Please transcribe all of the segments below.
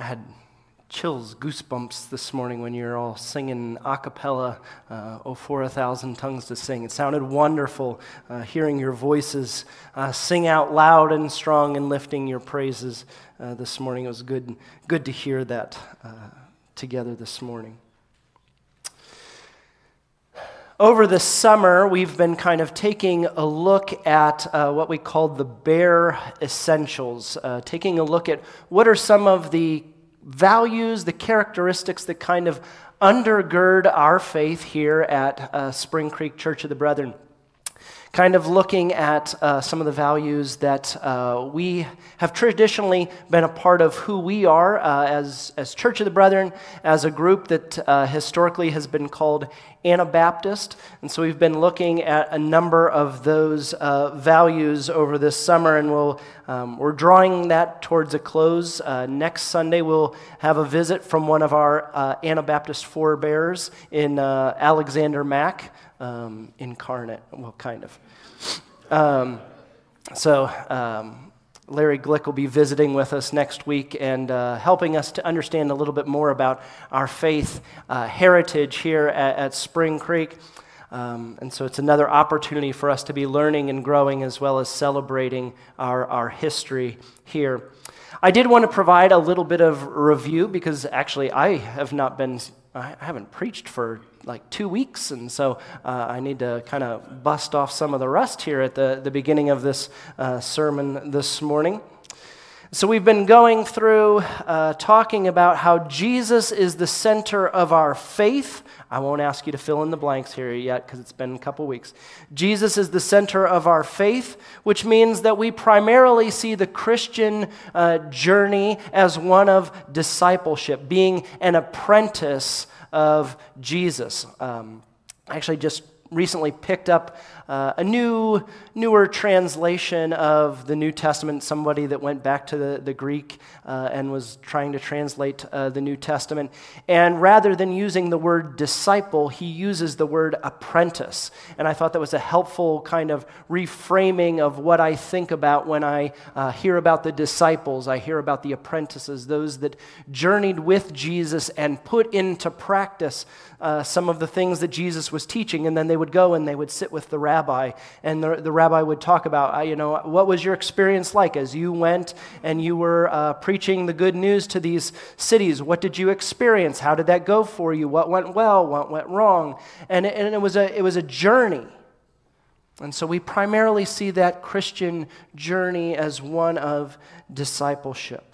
I had chills, goosebumps this morning when you were all singing a cappella, "Oh, for a thousand tongues to sing." It sounded wonderful hearing your voices sing out loud and strong and lifting your praises this morning. It was good to hear that together this morning. Over the summer, we've been kind of taking a look at what we called the bare essentials, taking a look at what are some of the values, the characteristics that kind of undergird our faith here at Spring Creek Church of the Brethren. Kind of looking at some of the values that we have traditionally been a part of who we are as Church of the Brethren, as a group that historically has been called Anabaptist. And so we've been looking at a number of those values over this summer, and we're drawing that towards a close. Next Sunday we'll have a visit from one of our Anabaptist forebears in Alexander Mack. Incarnate, well, kind of. Larry Glick will be visiting with us next week and helping us to understand a little bit more about our faith heritage here at Spring Creek. And so it's another opportunity for us to be learning and growing as well as celebrating our history here. I did want to provide a little bit of review because actually I haven't preached for like 2 weeks, and so I need to kind of bust off some of the rust here at the beginning of this sermon this morning. So we've been going through talking about how Jesus is the center of our faith. I won't ask you to fill in the blanks here yet because it's been a couple weeks. Jesus is the center of our faith, which means that we primarily see the Christian journey as one of discipleship, being an apprentice of Jesus. I actually just recently picked up a newer translation of the New Testament, somebody that went back to the Greek and was trying to translate the New Testament. And rather than using the word disciple, he uses the word apprentice. And I thought that was a helpful kind of reframing of what I think about when I hear about the disciples. I hear about the apprentices, those that journeyed with Jesus and put into practice some of the things that Jesus was teaching, and then they would go and they would sit with the rabbi, and the rabbi would talk about, what was your experience like as you went and you were preaching the good news to these cities? What did you experience? How did that go for you? What went well? What went wrong? And it was a journey. And so we primarily see that Christian journey as one of discipleship.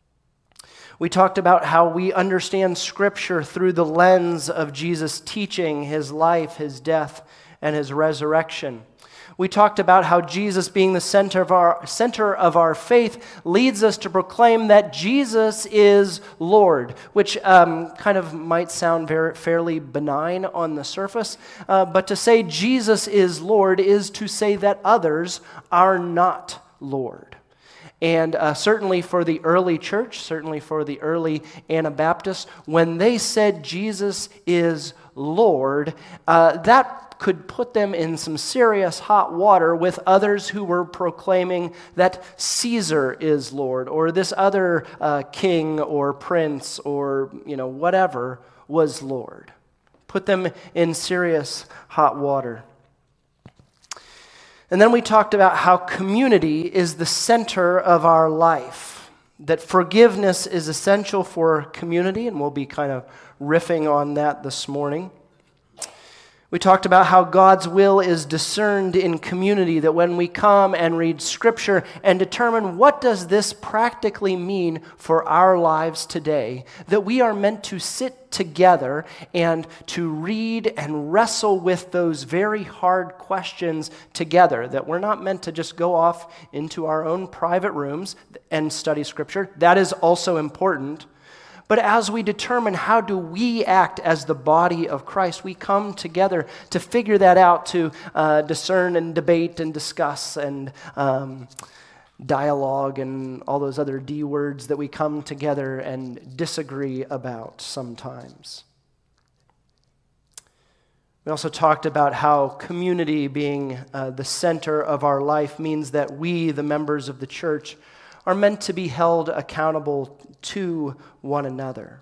We talked about how we understand Scripture through the lens of Jesus' teaching, his life, his death, and his resurrection. We talked about how Jesus, being the center of our faith, leads us to proclaim that Jesus is Lord, which kind of might sound fairly benign on the surface, but to say Jesus is Lord is to say that others are not Lord. And certainly for the early church, certainly for the early Anabaptists, when they said Jesus is Lord, that could put them in some serious hot water with others who were proclaiming that Caesar is Lord, or this other king or prince or whatever was Lord. Put them in serious hot water. And then we talked about how community is the center of our life, that forgiveness is essential for community, and we'll be kind of riffing on that this morning. We talked about how God's will is discerned in community, that when we come and read Scripture and determine what does this practically mean for our lives today, that we are meant to sit together and to read and wrestle with those very hard questions together, that we're not meant to just go off into our own private rooms and study Scripture. That is also important. But as we determine how do we act as the body of Christ, we come together to figure that out, to discern and debate and discuss and dialogue and all those other D words that we come together and disagree about sometimes. We also talked about how community being the center of our life means that we, the members of the church, are meant to be held accountable to one another.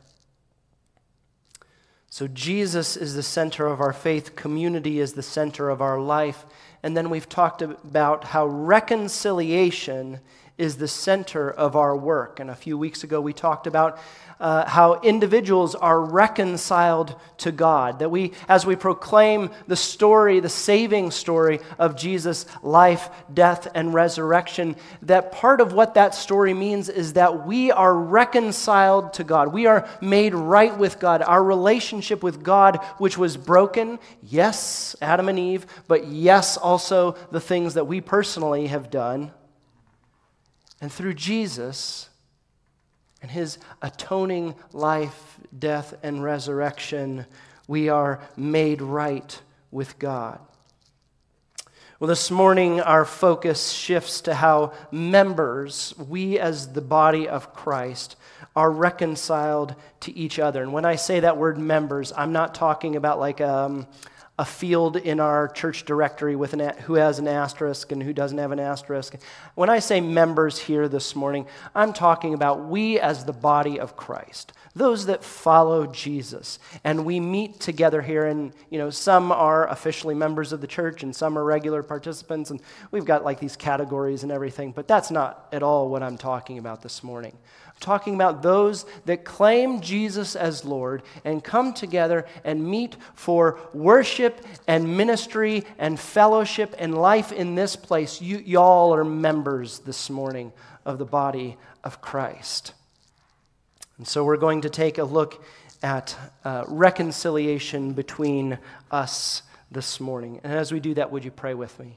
So Jesus is the center of our faith, community is the center of our life, and then we've talked about how reconciliation is the center of our work. And a few weeks ago we talked about how individuals are reconciled to God. That we, as we proclaim the story, the saving story of Jesus' life, death, and resurrection, that part of what that story means is that we are reconciled to God. We are made right with God. Our relationship with God, which was broken, yes, Adam and Eve, but yes, also the things that we personally have done. And through Jesus and his atoning life, death, and resurrection, we are made right with God. Well, this morning our focus shifts to how members, we as the body of Christ, are reconciled to each other. And when I say that word members, I'm not talking about like a field in our church directory with who has an asterisk and who doesn't have an asterisk. When I say members here this morning, I'm talking about we as the body of Christ, those that follow Jesus. And we meet together here, and some are officially members of the church and some are regular participants, and we've got like these categories and everything, but that's not at all what I'm talking about this morning. Talking about those that claim Jesus as Lord and come together and meet for worship and ministry and fellowship and life in this place. Y'all are members this morning of the body of Christ. And so we're going to take a look at reconciliation between us this morning. And as we do that, would you pray with me?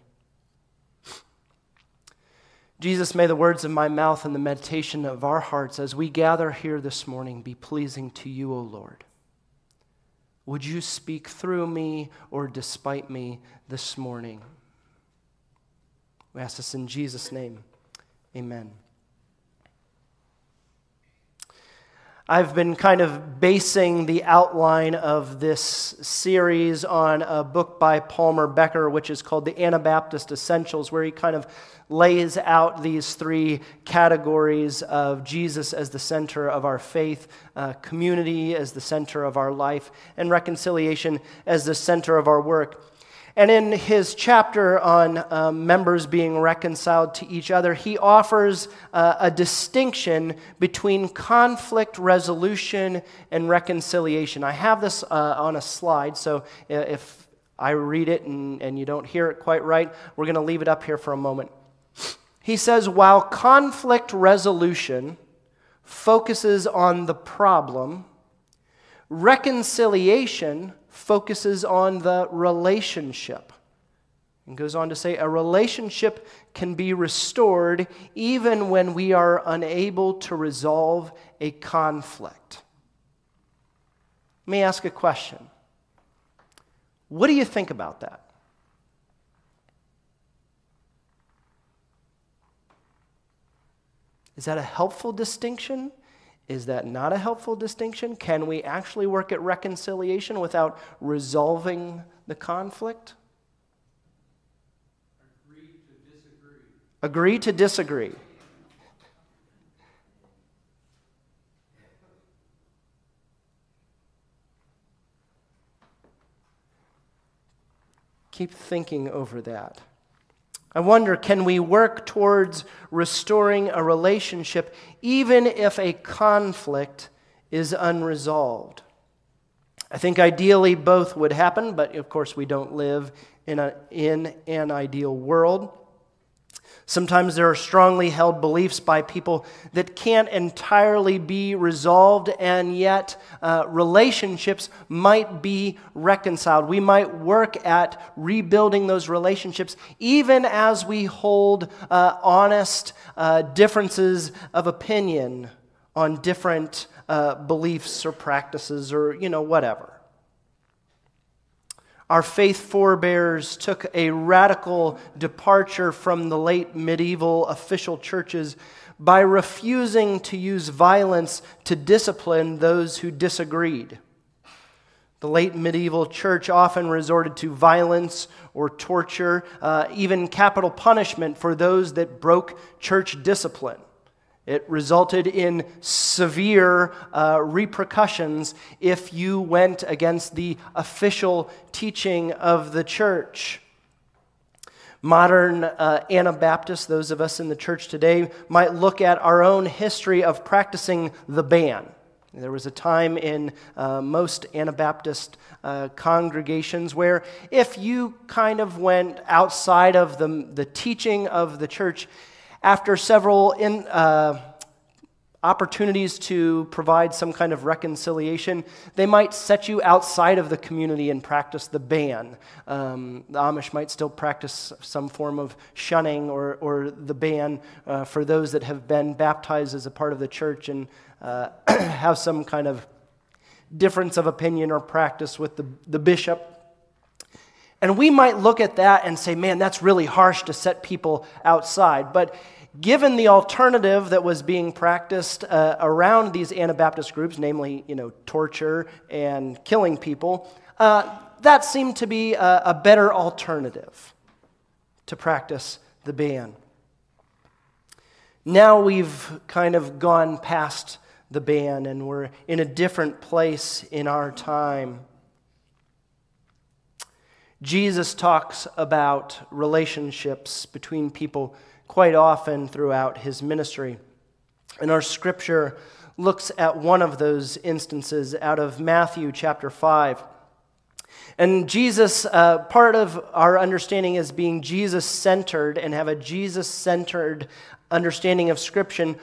Jesus, may the words of my mouth and the meditation of our hearts as we gather here this morning be pleasing to you, O Lord. Would you speak through me or despite me this morning? We ask this in Jesus' name. Amen. I've been kind of basing the outline of this series on a book by Palmer Becker, which is called The Anabaptist Essentials, where he kind of lays out these three categories of Jesus as the center of our faith, community as the center of our life, and reconciliation as the center of our work. And in his chapter on members being reconciled to each other, he offers a distinction between conflict resolution and reconciliation. I have this on a slide, so if I read it and you don't hear it quite right, we're going to leave it up here for a moment. He says, while conflict resolution focuses on the problem, reconciliation focuses on the relationship. And goes on to say, a relationship can be restored even when we are unable to resolve a conflict. Let me ask a question. What do you think about that? Is that a helpful distinction? Is that not a helpful distinction? Can we actually work at reconciliation without resolving the conflict? Agree to disagree. Agree to disagree. Keep thinking over that. I wonder, can we work towards restoring a relationship even if a conflict is unresolved? I think ideally both would happen, but of course we don't live in an ideal world. Sometimes there are strongly held beliefs by people that can't entirely be resolved, and yet relationships might be reconciled. We might work at rebuilding those relationships even as we hold honest differences of opinion on different beliefs or practices or, whatever. Our faith forebears took a radical departure from the late medieval official churches by refusing to use violence to discipline those who disagreed. The late medieval church often resorted to violence or torture, even capital punishment for those that broke church discipline. It resulted in severe repercussions if you went against the official teaching of the church. Modern Anabaptists, those of us in the church today, might look at our own history of practicing the ban. There was a time in most Anabaptist congregations where if you kind of went outside of the teaching of the church, after several opportunities to provide some kind of reconciliation, they might set you outside of the community and practice the ban. The Amish might still practice some form of shunning or the ban for those that have been baptized as a part of the church and have some kind of difference of opinion or practice with the bishop. And we might look at that and say, man, that's really harsh to set people outside. But given the alternative that was being practiced around these Anabaptist groups, namely, torture and killing people, that seemed to be a better alternative to practice the ban. Now we've kind of gone past the ban and we're in a different place in our time. Jesus talks about relationships between people quite often throughout his ministry. And our scripture looks at one of those instances out of Matthew chapter 5. And Jesus, part of our understanding is being Jesus-centered and have a Jesus-centered understanding of Scripture.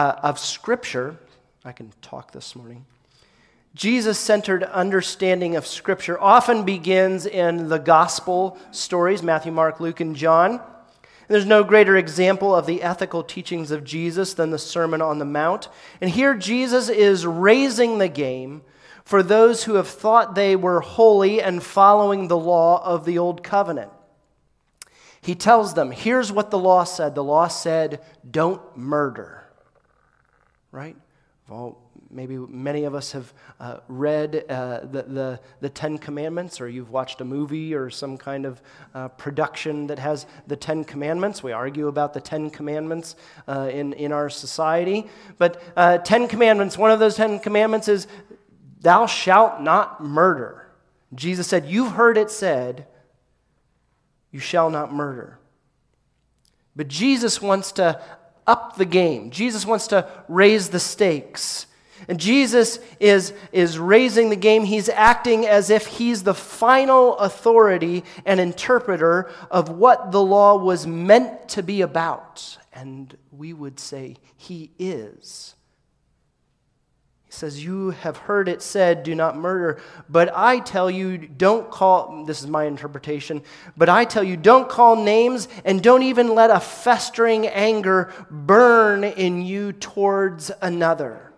I can talk this morning. Jesus-centered understanding of Scripture often begins in the gospel stories, Matthew, Mark, Luke, and John. There's no greater example of the ethical teachings of Jesus than the Sermon on the Mount. And here Jesus is raising the game for those who have thought they were holy and following the law of the Old Covenant. He tells them, here's what the law said. The law said, don't murder. Right? Well, maybe many of us have read the Ten Commandments, or you've watched a movie or some kind of production that has the Ten Commandments. We argue about the Ten Commandments in our society. But Ten Commandments, one of those Ten Commandments is, thou shalt not murder. Jesus said, you've heard it said, you shall not murder. But Jesus wants to up the game. Jesus wants to raise the stakes. And Jesus is raising the game. He's acting as if he's the final authority and interpreter of what the law was meant to be about. And we would say he is. He says, you have heard it said, do not murder. But I tell you, don't call, this is my interpretation, but I tell you, don't call names and don't even let a festering anger burn in you towards another.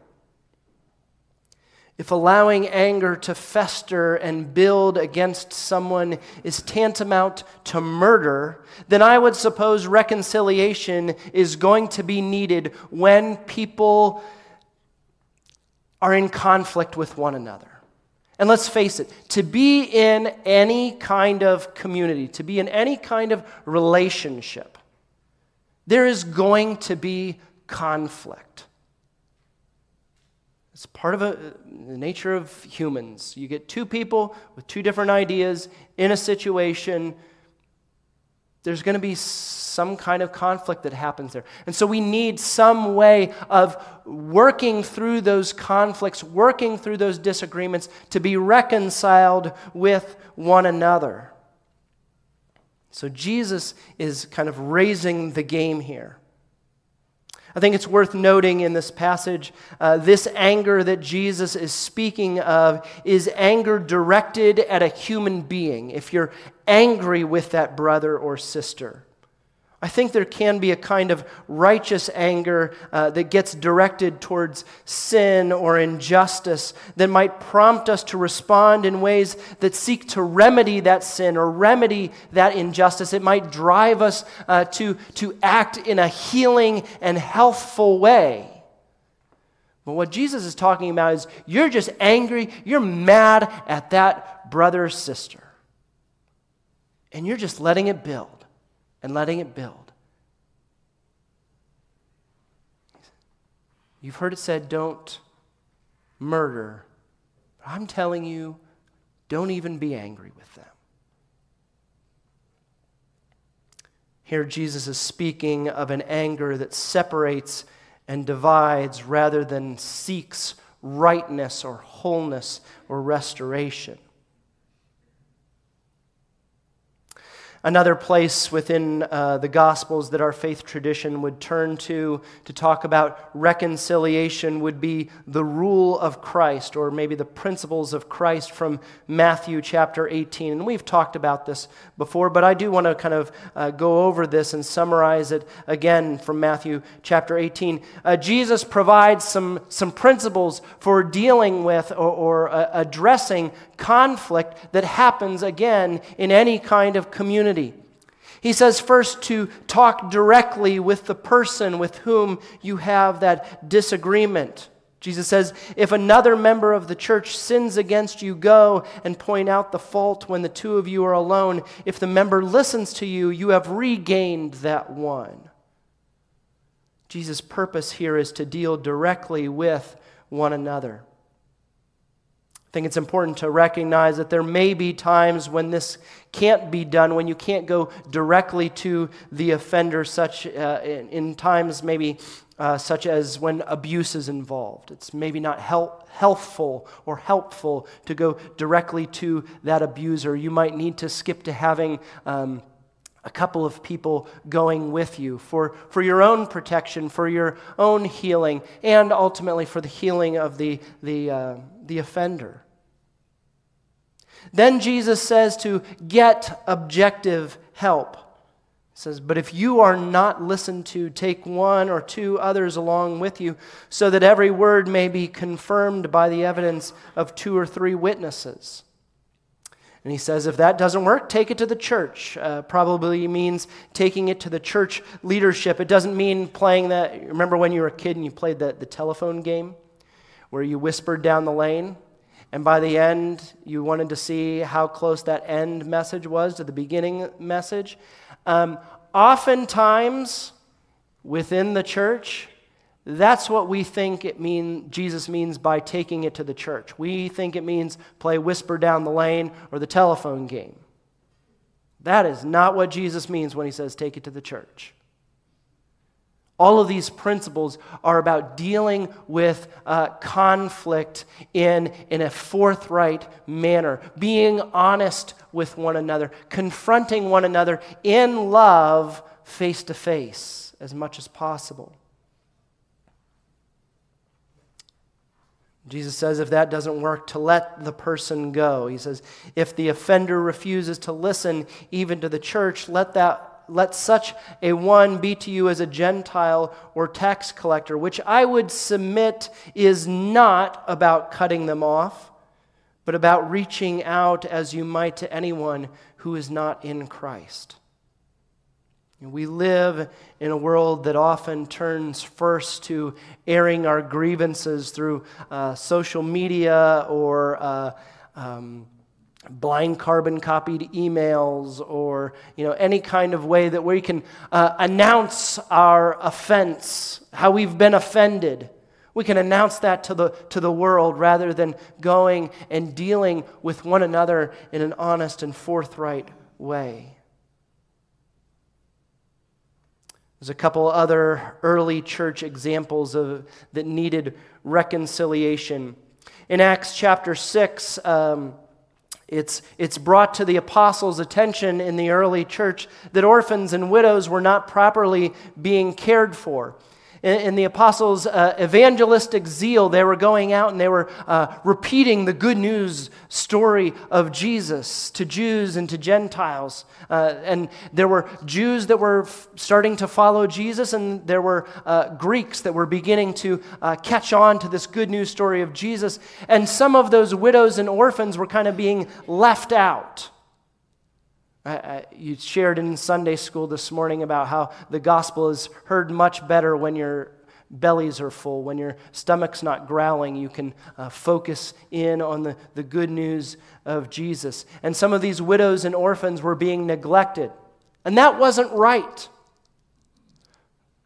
If allowing anger to fester and build against someone is tantamount to murder, then I would suppose reconciliation is going to be needed when people are in conflict with one another. And let's face it, to be in any kind of community, to be in any kind of relationship, there is going to be conflict. It's part of the nature of humans. You get two people with two different ideas in a situation, there's going to be some kind of conflict that happens there. And so we need some way of working through those conflicts, working through those disagreements to be reconciled with one another. So Jesus is kind of raising the game here. I think it's worth noting in this passage, this anger that Jesus is speaking of is anger directed at a human being. If you're angry with that brother or sister, I think there can be a kind of righteous anger that gets directed towards sin or injustice that might prompt us to respond in ways that seek to remedy that sin or remedy that injustice. It might drive us to act in a healing and healthful way. But what Jesus is talking about is you're just angry, you're mad at that brother or sister. And you're just letting it build. And letting it build. You've heard it said, don't murder. I'm telling you, don't even be angry with them. Here Jesus is speaking of an anger that separates and divides rather than seeks rightness or wholeness or restoration. Another place within the Gospels that our faith tradition would turn to talk about reconciliation would be the rule of Christ, or maybe the principles of Christ from Matthew chapter 18. And we've talked about this before, but I do want to kind of go over this and summarize it again from Matthew chapter 18. Jesus provides some principles for dealing with or addressing conflict that happens again in any kind of community. He says first to talk directly with the person with whom you have that disagreement. Jesus says, if another member of the church sins against you, go and point out the fault when the two of you are alone. If the member listens to you, you have regained that one. Jesus' purpose here is to deal directly with one another. I think it's important to recognize that there may be times when this can't be done, when you can't go directly to the offender, such in times maybe such as when abuse is involved. It's maybe not healthful or helpful to go directly to that abuser. You might need to skip to having a couple of people going with you for your own protection, for your own healing, and ultimately for the healing of the offender. Then Jesus says to get objective help. He says, but if you are not listened to, take one or two others along with you, so that every word may be confirmed by the evidence of 2 or 3 witnesses. And he says, if that doesn't work, take it to the church. Probably means taking it to the church leadership. It doesn't mean playing that. Remember when you were a kid and you played the telephone game where you whispered down the lane? And by the end, you wanted to see how close that end message was to the beginning message. Oftentimes, within the church, that's what we think Jesus means by taking it to the church. We think it means play whisper down the lane or the telephone game. That is not what Jesus means when he says take it to the church. All of these principles are about dealing with conflict in a forthright manner, being honest with one another, confronting one another in love face to face as much as possible. Jesus says if that doesn't work, to let the person go. He says if the offender refuses to listen even to the church, let such a one be to you as a Gentile or tax collector, which I would submit is not about cutting them off, but about reaching out as you might to anyone who is not in Christ. We live in a world that often turns first to airing our grievances through social media or blind carbon copied emails or any kind of way that we can announce our offense, how we've been offended. We can announce that to the world rather than going and dealing with one another in an honest and forthright way. There's a couple other early church examples that needed reconciliation. In Acts chapter 6, it's brought to the apostles' attention in the early church that orphans and widows were not properly being cared for. In the apostles' evangelistic zeal, they were going out and they were repeating the good news story of Jesus to Jews and to Gentiles. And there were Jews that were starting to follow Jesus, and there were Greeks that were beginning to catch on to this good news story of Jesus. And some of those widows and orphans were kind of being left out. You shared in Sunday school this morning about how the gospel is heard much better when your bellies are full, when your stomach's not growling. You can focus in on the good news of Jesus. And some of these widows and orphans were being neglected. And that wasn't right.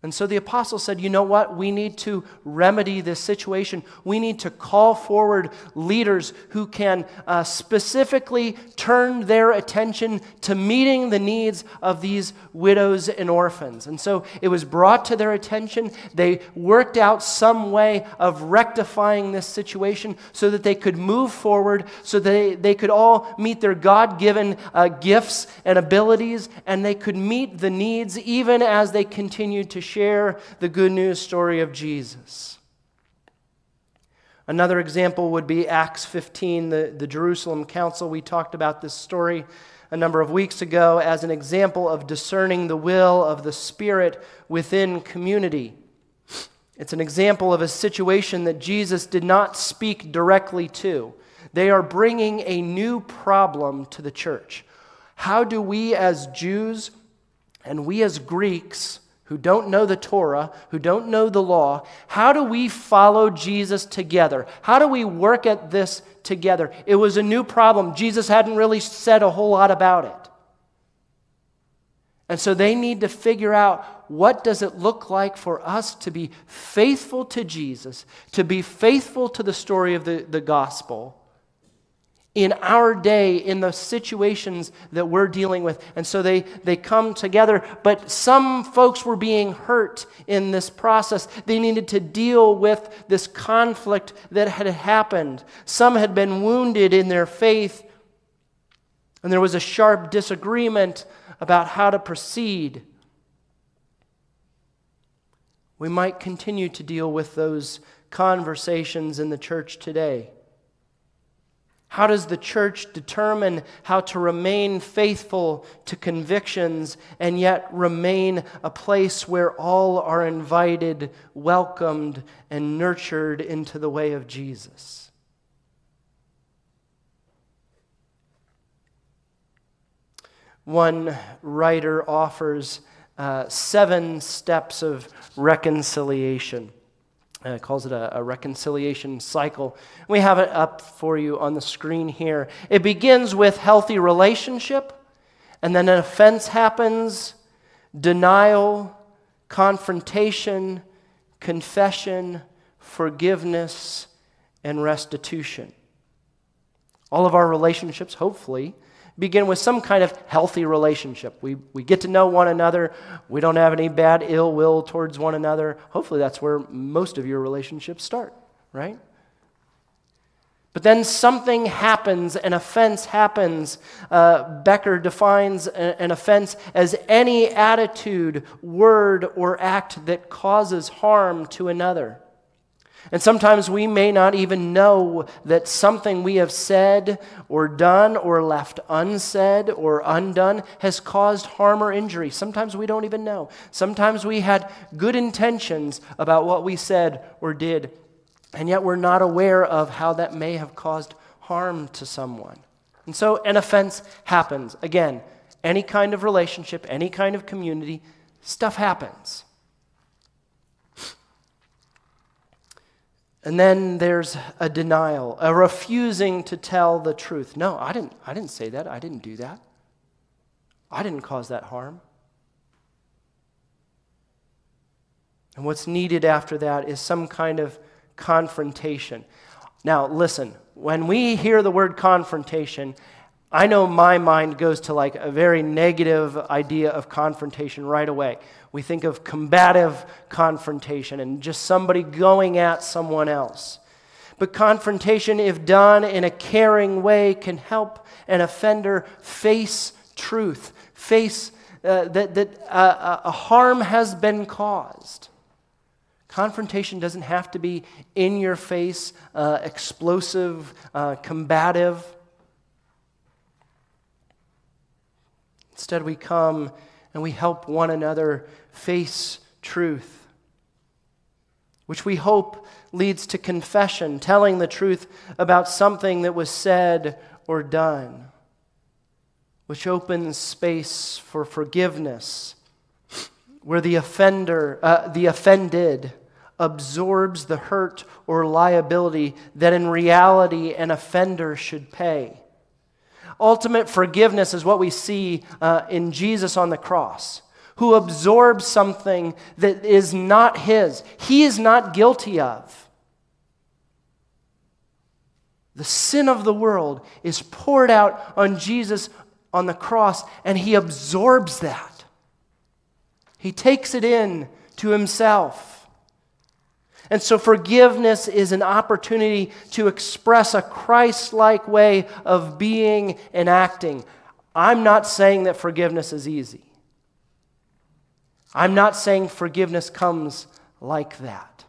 And so the apostle said, you know what? We need to remedy this situation. We need to call forward leaders who can specifically turn their attention to meeting the needs of these widows and orphans. And so it was brought to their attention. They worked out some way of rectifying this situation so that they could move forward, so they could all meet their God-given gifts and abilities, and they could meet the needs even as they continued to share the good news story of Jesus. Another example would be Acts 15, the Jerusalem Council. We talked about this story a number of weeks ago as an example of discerning the will of the Spirit within community. It's an example of a situation that Jesus did not speak directly to. They are bringing a new problem to the church. How do we as Jews and we as Greeks who don't know the Torah, who don't know the law, how do we follow Jesus together? How do we work at this together? It was a new problem. Jesus hadn't really said a whole lot about it. And so they need to figure out, what does it look like for us to be faithful to Jesus, to be faithful to the story of the gospel in our day, in the situations that we're dealing with. And so they come together, but some folks were being hurt in this process. They needed to deal with this conflict that had happened. Some had been wounded in their faith, and there was a sharp disagreement about how to proceed. We might continue to deal with those conversations in the church today. How does the church determine how to remain faithful to convictions and yet remain a place where all are invited, welcomed, and nurtured into the way of Jesus? One writer offers 7 steps of reconciliation. Calls it a reconciliation cycle. We have it up for you on the screen here. It begins with healthy relationship, and then an offense happens, denial, confrontation, confession, forgiveness, and restitution. All of our relationships, hopefully, begin with some kind of healthy relationship. We get to know one another. We don't have any bad ill will towards one another. Hopefully that's where most of your relationships start, right? But then something happens, an offense happens. Becker defines an offense as any attitude, word, or act that causes harm to another. And sometimes we may not even know that something we have said or done or left unsaid or undone has caused harm or injury. Sometimes we don't even know. Sometimes we had good intentions about what we said or did, and yet we're not aware of how that may have caused harm to someone. And so an offense happens. Again, any kind of relationship, any kind of community, stuff happens. And then there's a denial, a refusing to tell the truth. No, I didn't say that. I didn't do that. I didn't cause that harm. And what's needed after that is some kind of confrontation. Now, listen, when we hear the word confrontation, I know my mind goes to like a very negative idea of confrontation right away. We think of combative confrontation and just somebody going at someone else. But confrontation, if done in a caring way, can help an offender face truth, face that a harm has been caused. Confrontation doesn't have to be in your face, explosive, combative. Instead, we come and we help one another face truth, which we hope leads to confession, telling the truth about something that was said or done, which opens space for forgiveness, where the offended absorbs the hurt or liability that in reality an offender should pay. Ultimate forgiveness is what we see in Jesus on the cross, who absorbs something that is not his, he is not guilty of. The sin of the world is poured out on Jesus on the cross, and he absorbs that. He takes it in to himself. And so forgiveness is an opportunity to express a Christ-like way of being and acting. I'm not saying that forgiveness is easy. I'm not saying forgiveness comes like that.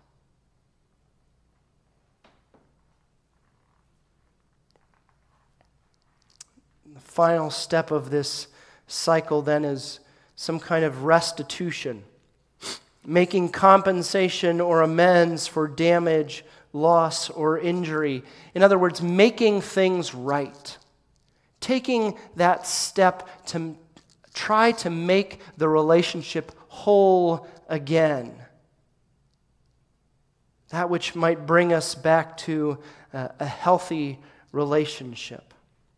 The final step of this cycle then is some kind of restitution, making compensation or amends for damage, loss, or injury. In other words, making things right. Taking that step to try to make the relationship whole again. That which might bring us back to a healthy relationship.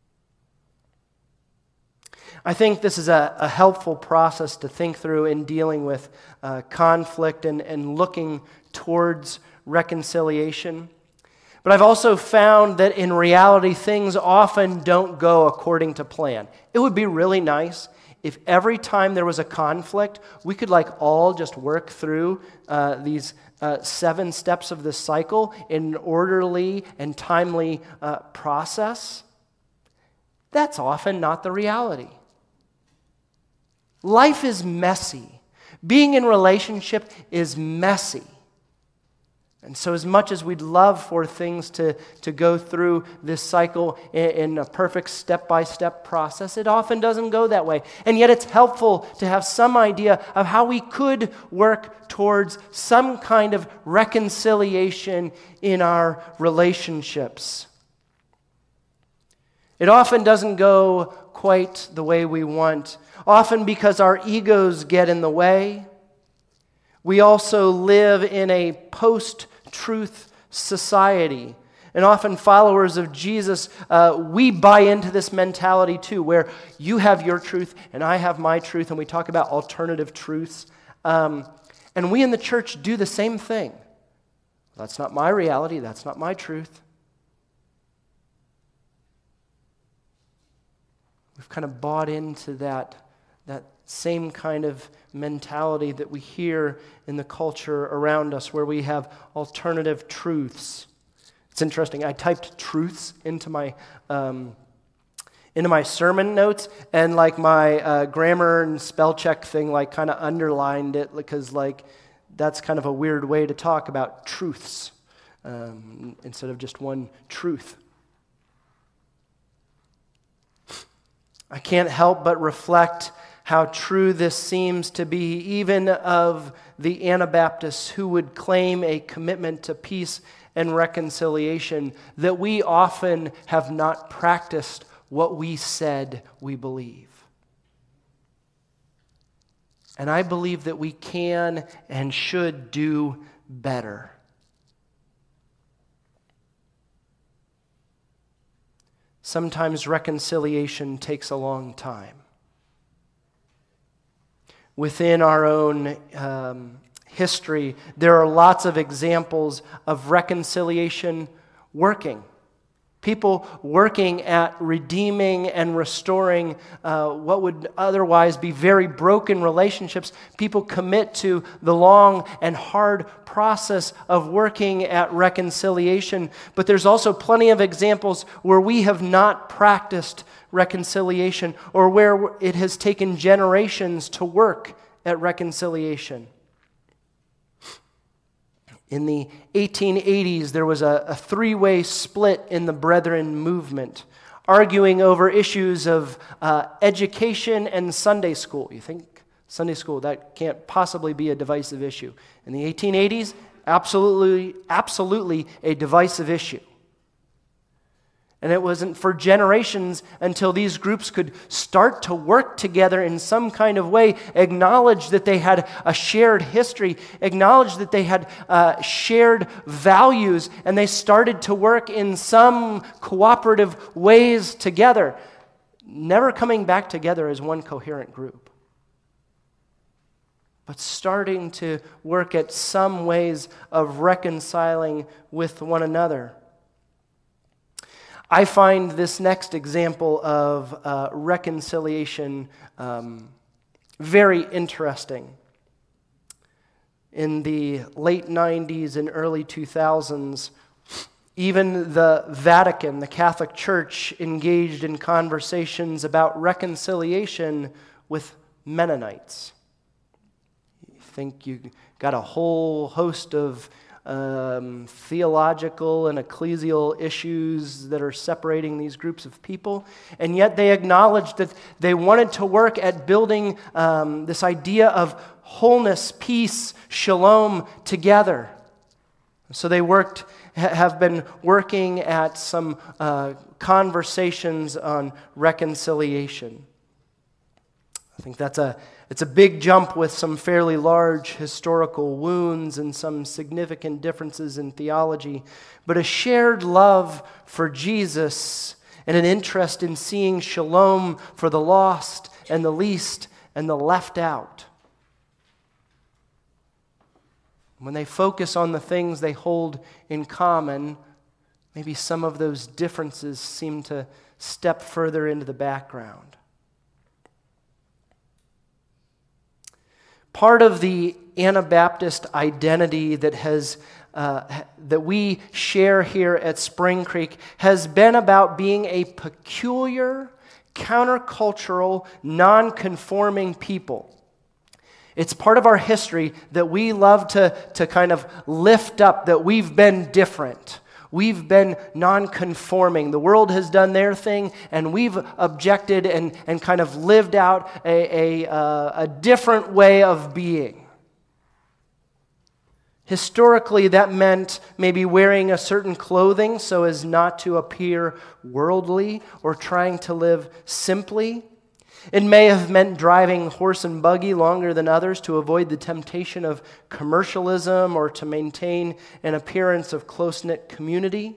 I think this is a helpful process to think through in dealing with conflict and looking towards reconciliation. But I've also found that in reality, things often don't go according to plan. It would be really nice if every time there was a conflict, we could all just work through these 7 steps of this cycle in an orderly and timely process. That's often not the reality. Life is messy. Being in relationship is messy. And so as much as we'd love for things to go through this cycle in a perfect step-by-step process, it often doesn't go that way. And yet it's helpful to have some idea of how we could work towards some kind of reconciliation in our relationships. It often doesn't go quite the way we want, often because our egos get in the way. We also live in a post-truth society. And often followers of Jesus, we buy into this mentality too, where you have your truth and I have my truth, and we talk about alternative truths. And we in the church do the same thing. That's not my reality, that's not my truth. We've kind of bought into that same kind of mentality that we hear in the culture around us, where we have alternative truths. It's interesting. I typed truths into my sermon notes, and my grammar and spell check thing kind of underlined it, because that's kind of a weird way to talk about truths instead of just one truth. I can't help but reflect how true this seems to be even of the Anabaptists who would claim a commitment to peace and reconciliation, that we often have not practiced what we said we believe. And I believe that we can and should do better. Sometimes reconciliation takes a long time. Within our own history, there are lots of examples of reconciliation working. People working at redeeming and restoring what would otherwise be very broken relationships. People commit to the long and hard process of working at reconciliation. But there's also plenty of examples where we have not practiced reconciliation, or where it has taken generations to work at reconciliation. In the 1880s, there was a three-way split in the Brethren movement, arguing over issues of education and Sunday school. You think Sunday school, that can't possibly be a divisive issue. In the 1880s, absolutely a divisive issue. And it wasn't for generations until these groups could start to work together in some kind of way, acknowledge that they had a shared history, acknowledge that they had shared values, and they started to work in some cooperative ways together, never coming back together as one coherent group. but starting to work at some ways of reconciling with one another. I find this next example of reconciliation very interesting. In the late 90s and early 2000s, even the Vatican, the Catholic Church, engaged in conversations about reconciliation with Mennonites. You think you got a whole host of theological and ecclesial issues that are separating these groups of people, and yet they acknowledged that they wanted to work at building this idea of wholeness, peace, shalom together. So they have been working at some conversations on reconciliation. I think it's a big jump with some fairly large historical wounds and some significant differences in theology, but a shared love for Jesus and an interest in seeing shalom for the lost and the least and the left out. When they focus on the things they hold in common, maybe some of those differences seem to step further into the background. Part of the Anabaptist identity that we share here at Spring Creek has been about being a peculiar, countercultural, non-conforming people. It's part of our history that we love to kind of lift up, that we've been different. We've been non-conforming. The world has done their thing, and we've objected and kind of lived out a different way of being. Historically, that meant maybe wearing a certain clothing so as not to appear worldly or trying to live simply. It may have meant driving horse and buggy longer than others to avoid the temptation of commercialism or to maintain an appearance of close-knit community.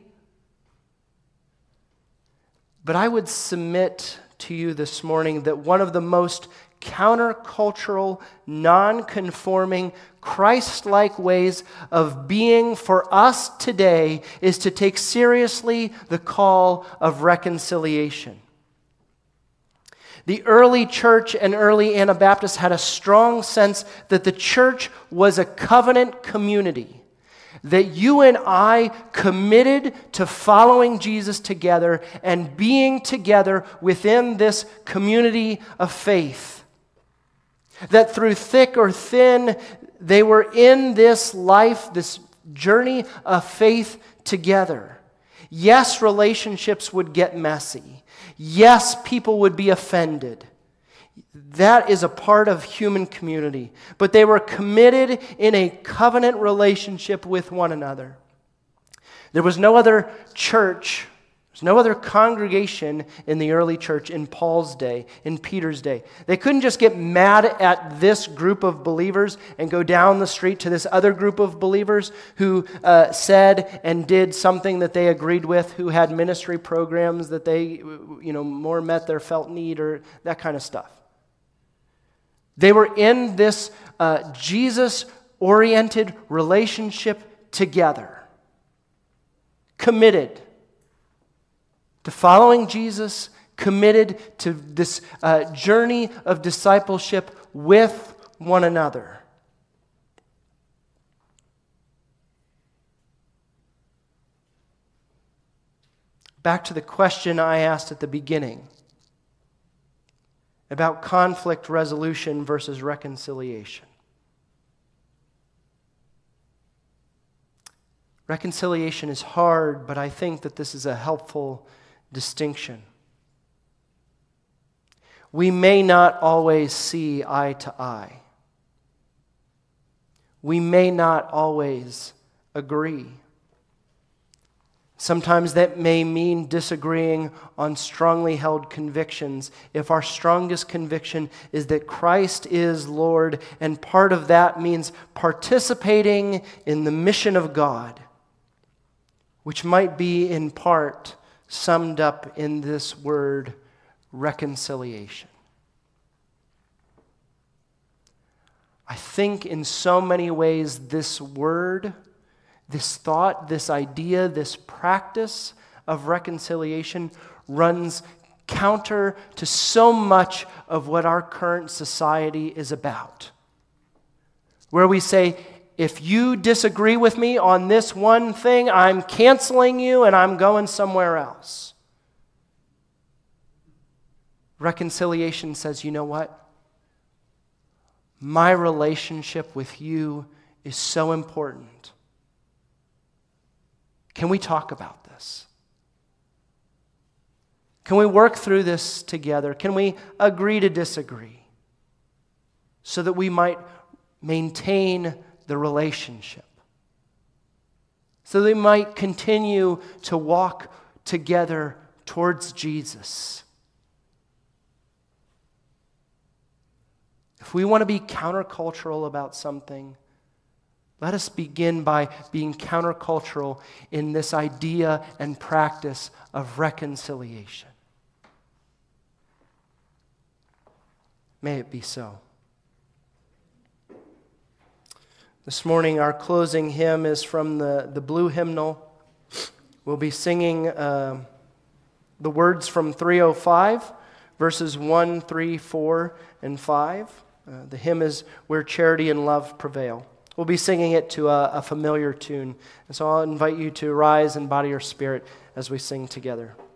But I would submit to you this morning that one of the most countercultural, non-conforming, Christ-like ways of being for us today is to take seriously the call of reconciliation. The early church and early Anabaptists had a strong sense that the church was a covenant community, that you and I committed to following Jesus together and being together within this community of faith. That through thick or thin, they were in this life, this journey of faith together. Yes, relationships would get messy. Yes, people would be offended. That is a part of human community. But they were committed in a covenant relationship with one another. There was no other church, there's no other congregation in the early church in Paul's day, in Peter's day. They couldn't just get mad at this group of believers and go down the street to this other group of believers who said and did something that they agreed with, who had ministry programs that they, more met their felt need or that kind of stuff. They were in this Jesus-oriented relationship together, committed to following Jesus, committed to this journey of discipleship with one another. Back to the question I asked at the beginning about conflict resolution versus reconciliation. Reconciliation is hard, but I think that this is a helpful distinction. We may not always see eye to eye. We may not always agree. Sometimes that may mean disagreeing on strongly held convictions. If our strongest conviction is that Christ is Lord, and part of that means participating in the mission of God, which might be in part summed up in this word, reconciliation. I think in so many ways this word, this thought, this idea, this practice of reconciliation runs counter to so much of what our current society is about. Where we say, if you disagree with me on this one thing, I'm canceling you and I'm going somewhere else. Reconciliation says, you know what? My relationship with you is so important. Can we talk about this? Can we work through this together? Can we agree to disagree so that we might maintain the relationship? So that we might continue to walk together towards Jesus. If we want to be countercultural about something, let us begin by being countercultural in this idea and practice of reconciliation. May it be so. This morning, our closing hymn is from the blue hymnal. We'll be singing the words from 305, verses 1, 3, 4, and 5. The hymn is Where Charity and Love Prevail. We'll be singing it to a familiar tune. And so I'll invite you to rise in body or spirit as we sing together.